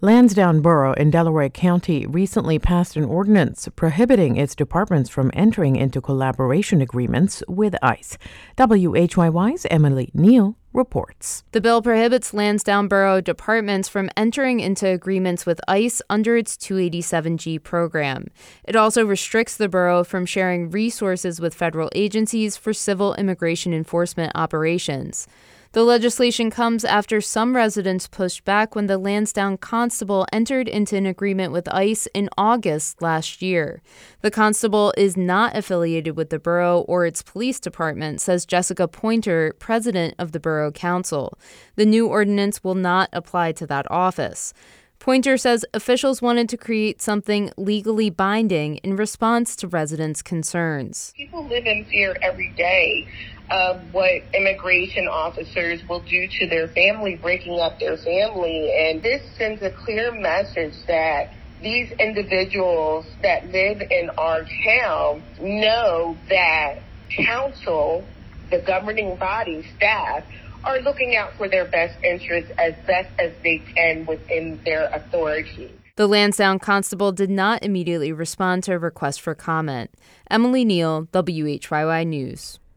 Lansdowne Borough in Delaware County recently passed an ordinance prohibiting its departments from entering into collaboration agreements with ICE. WHYY's Emily Neal reports. The bill prohibits Lansdowne Borough departments from entering into agreements with ICE under its 287G program. It also restricts the borough from sharing resources with federal agencies for civil immigration enforcement operations. The legislation comes after some residents pushed back when the Lansdowne constable entered into an agreement with ICE in August last year. The constable is not affiliated with the borough or its police department, says Jessica Pointer, president of the Borough Council. The new ordinance will not apply to that office. Pointer says officials wanted to create something legally binding in response to residents' concerns. People live in fear every day of what immigration officers will do to their family, breaking up their family. And this sends a clear message that these individuals that live in our town know that council, the governing body, staff, are looking out for their best interests as best as they can within their authority. The Lansdowne constable did not immediately respond to a request for comment. Emily Neal, WHYY News.